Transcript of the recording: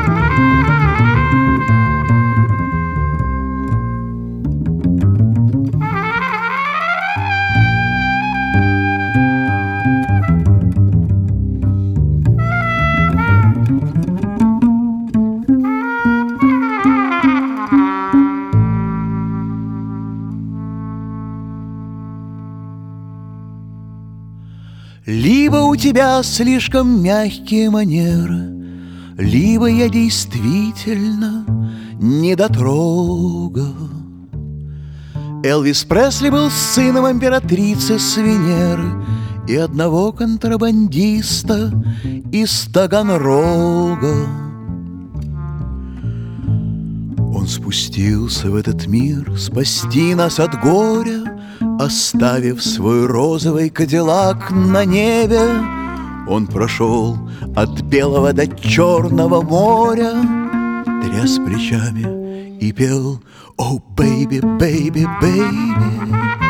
Либо у тебя слишком мягкие манеры, либо я действительно недотрога. Элвис Пресли был сыном императрицы с Венеры и одного контрабандиста из Таганрога. Он спустился в этот мир спасти нас от горя, оставив свой розовый кадиллак на небе. Он прошел от белого до черного моря, тряс плечами и пел: «О, бэйби, бэйби, бэйби».